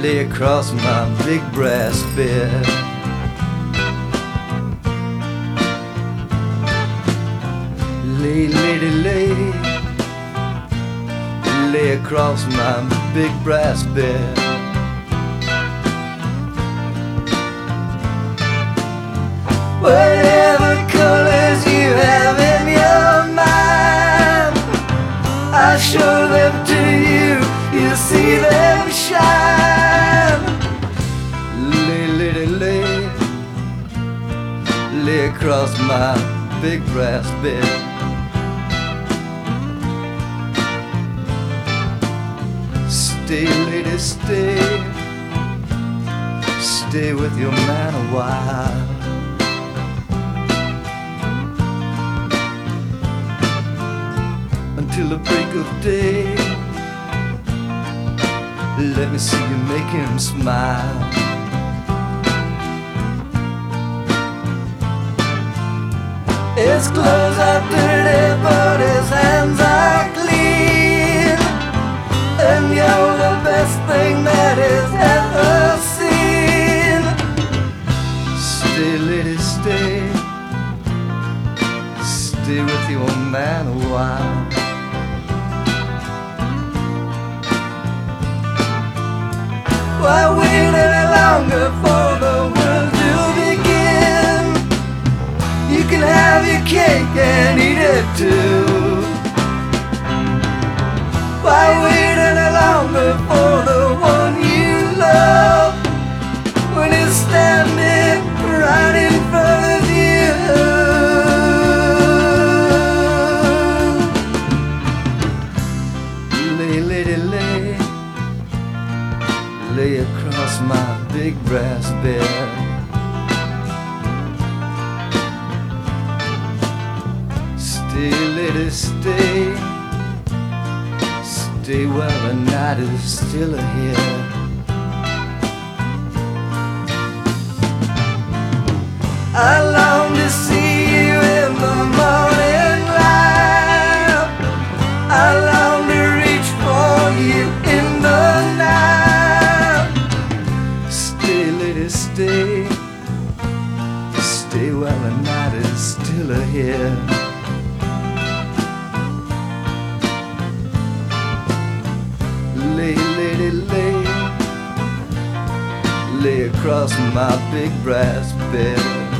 lay across my big brass bed. Lay, lady, lay across my big brass bed. Whatever colors you have in your mind, I'll show them to you, you'll see them shine. Lay, lady, lay across my big brass bed. Stay, lady, stay with your man a while. Until the break of day, let me see you make him smile. His clothes are dirty, but his hands are clean, and you're the best thing that he's ever seen. Stay, lady, stay with your man a while. Why wait any longer for the world to begin? You can have your cake and eat it too. Why wait any longer for the one you love when he's standing right in front of you? Lay, lady, lay across my big brass bed. Stay, lady, stay while the night is still ahead. I long to see you in the morning light. I long to reach for you in the night. Stay, lady, stay while the night is still ahead. Lay, lady, lay across my big brass bed.